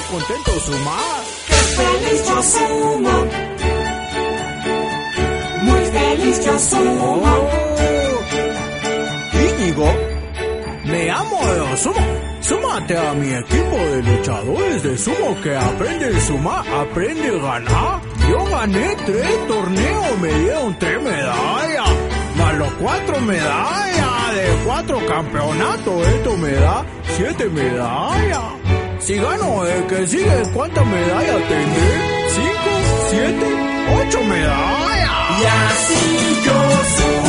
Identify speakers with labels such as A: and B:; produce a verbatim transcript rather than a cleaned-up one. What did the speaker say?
A: contento sumar.
B: ¡Qué feliz yo sumo! Muy feliz yo sumo.
A: Oh. Íñigo, me amo de sumo. Súmate a mi equipo de luchadores de sumo que aprende a sumar, aprende a ganar. Yo gané tres torneos, me dieron tres medallas, más los cuatro medallas de cuatro campeonatos. Esto me da siete medallas. Si gano el que sigue, ¿cuántas medallas tendré? ¿Cinco? ¿Siete? ¿Ocho medallas?
B: Y así yo sumo.